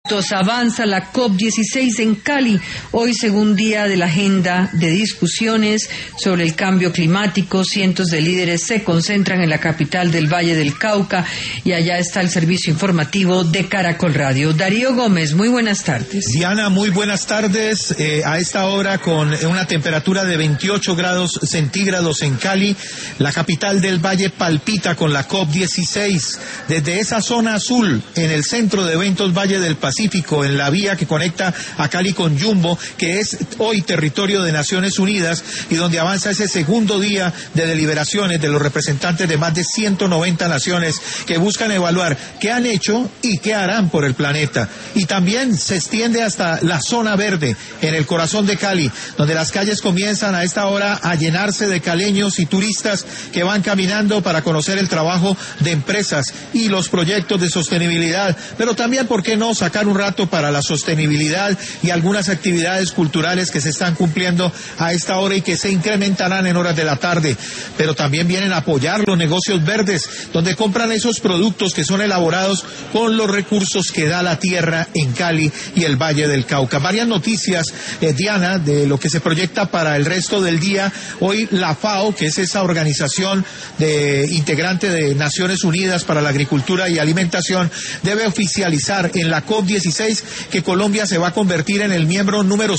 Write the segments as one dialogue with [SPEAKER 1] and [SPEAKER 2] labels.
[SPEAKER 1] Avanza la COP16 en Cali, hoy segundo día de la agenda de discusiones sobre el cambio climático. Cientos de líderes se concentran en la capital del Valle del Cauca y allá está el servicio informativo de Caracol Radio. Darío Gómez, muy buenas tardes.
[SPEAKER 2] Diana, muy buenas tardes. A esta hora con una temperatura de 28 grados centígrados en Cali, la capital del Valle palpita con la COP16. Desde esa zona azul, en el centro de eventos Valle del Pacífico, en la vía que conecta a Cali con Yumbo, que es hoy territorio de Naciones Unidas y donde avanza ese segundo día de deliberaciones de los representantes de más de 190 naciones que buscan evaluar qué han hecho y qué harán por el planeta. Y también se extiende hasta la zona verde, en el corazón de Cali, donde las calles comienzan a esta hora a llenarse de caleños y turistas que van caminando para conocer el trabajo de empresas y los proyectos de sostenibilidad, pero también, ¿por qué no?, sacar un rato para la sostenibilidad y algunas actividades culturales que se están cumpliendo a esta hora y que se incrementarán en horas de la tarde. Pero también vienen a apoyar los negocios verdes, donde compran esos productos que son elaborados con los recursos que da la tierra en Cali y el Valle del Cauca. Varias noticias, Diana, de lo que se proyecta para el resto del día. Hoy la FAO, que es esa organización integrante de Naciones Unidas para la Agricultura y Alimentación, debe oficializar en la COP16 que Colombia se va a convertir en el miembro número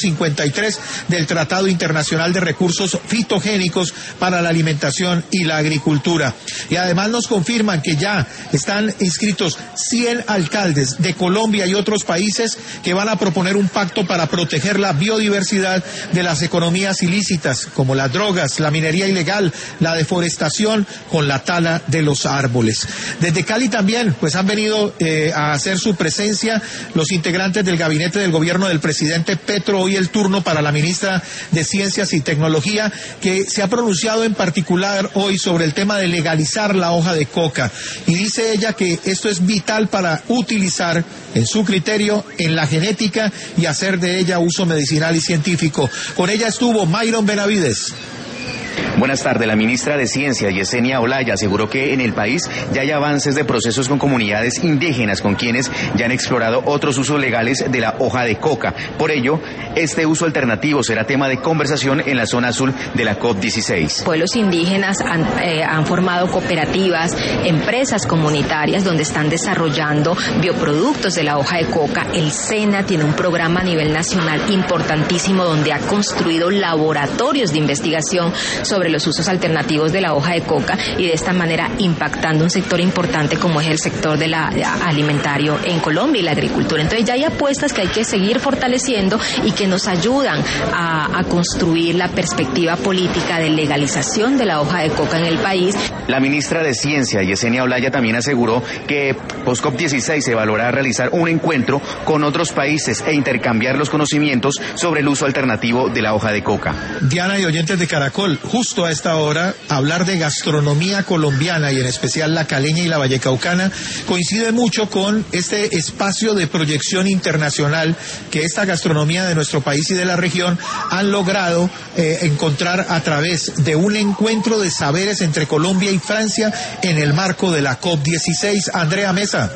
[SPEAKER 2] 153 del Tratado Internacional de Recursos Fitogénicos para la Alimentación y la Agricultura. Y además nos confirman que ya están inscritos 100 alcaldes de Colombia y otros países que van a proponer un pacto para proteger la biodiversidad de las economías ilícitas, como las drogas, la minería ilegal, la deforestación con la tala de los árboles. Desde Cali también, pues han venido a hacer su presencia los integrantes del gabinete del gobierno del presidente Petro. Hoy el turno para la ministra de Ciencias y Tecnología, que se ha pronunciado en particular hoy sobre el tema de legalizar la hoja de coca. Y dice ella que esto es vital para utilizar, en su criterio, en la genética y hacer de ella uso medicinal y científico. Con ella estuvo Mayron Benavides.
[SPEAKER 3] Buenas tardes. La ministra de Ciencia, Yesenia Olaya, aseguró que en el país ya hay avances de procesos con comunidades indígenas, con quienes ya han explorado otros usos legales de la hoja de coca. Por ello, este uso alternativo será tema de conversación en la zona azul de la COP16.
[SPEAKER 4] Pueblos indígenas han formado cooperativas, empresas comunitarias donde están desarrollando bioproductos de la hoja de coca. El SENA tiene un programa a nivel nacional importantísimo donde ha construido laboratorios de investigación sobre los usos alternativos de la hoja de coca y de esta manera impactando un sector importante como es el sector de la alimentario en Colombia y la agricultura. Entonces ya hay apuestas que hay que seguir fortaleciendo y que nos ayudan a construir la perspectiva política de legalización de la hoja de coca en el país.
[SPEAKER 3] La ministra de Ciencia, Yesenia Olaya, también aseguró que post-COP16 se evaluará realizar un encuentro con otros países e intercambiar los conocimientos sobre el uso alternativo de la hoja de coca.
[SPEAKER 2] Diana y oyentes de Caracol, justo a esta hora, hablar de gastronomía colombiana y en especial la caleña y la vallecaucana coincide mucho con este espacio de proyección internacional que esta gastronomía de nuestro país y de la región han logrado encontrar a través de un encuentro de saberes entre Colombia y Francia en el marco de la COP16. Andrea Mesa.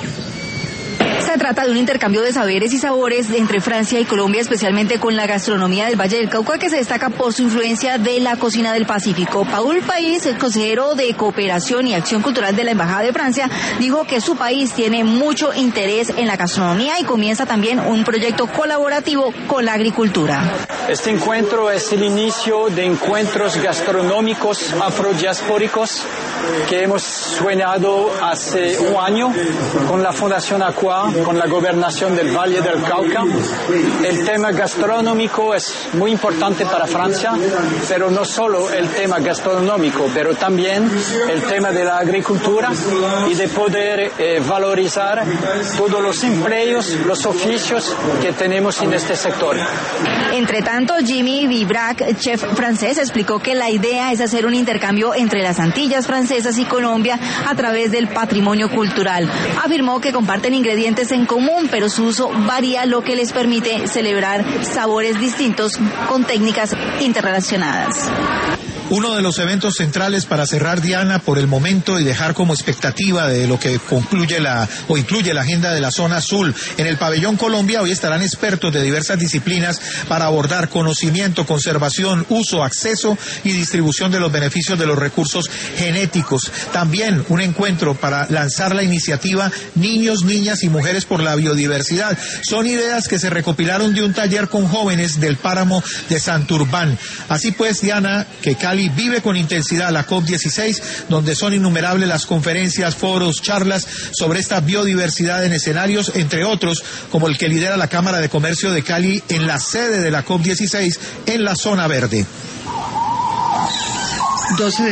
[SPEAKER 5] Se trata de un intercambio de saberes y sabores entre Francia y Colombia, especialmente con la gastronomía del Valle del Cauca, que se destaca por su influencia de la cocina del Pacífico. Paul País, el consejero de Cooperación y Acción Cultural de la Embajada de Francia, dijo que su país tiene mucho interés en la gastronomía y comienza también un proyecto colaborativo con la agricultura.
[SPEAKER 6] Este encuentro es el inicio de encuentros gastronómicos afrodiaspóricos que hemos soñado hace un año con la Fundación Aqua, con la Gobernación del Valle del Cauca. El tema gastronómico es muy importante para Francia, pero no solo el tema gastronómico, pero también el tema de la agricultura y de poder valorizar todos los empleos, los oficios que tenemos en este sector.
[SPEAKER 5] Entre tanto, Jimmy Vibrac, chef francés, explicó que la idea es hacer un intercambio entre las Antillas francesas y Colombia a través del patrimonio cultural. Afirmó que comparten ingredientes en común, pero su uso varía, lo que les permite celebrar sabores distintos con técnicas interrelacionadas.
[SPEAKER 2] Uno de los eventos centrales para cerrar, Diana, por el momento y dejar como expectativa de lo que incluye la agenda de la zona azul. En el Pabellón Colombia hoy estarán expertos de diversas disciplinas para abordar conocimiento, conservación, uso, acceso y distribución de los beneficios de los recursos genéticos. También un encuentro para lanzar la iniciativa Niños, Niñas y Mujeres por la Biodiversidad. Son ideas que se recopilaron de un taller con jóvenes del páramo de Santurbán. Así pues, Diana, que Cali vive con intensidad la COP16, donde son innumerables las conferencias, foros, charlas sobre esta biodiversidad en escenarios, entre otros, como el que lidera la Cámara de Comercio de Cali en la sede de la COP16 en la zona verde.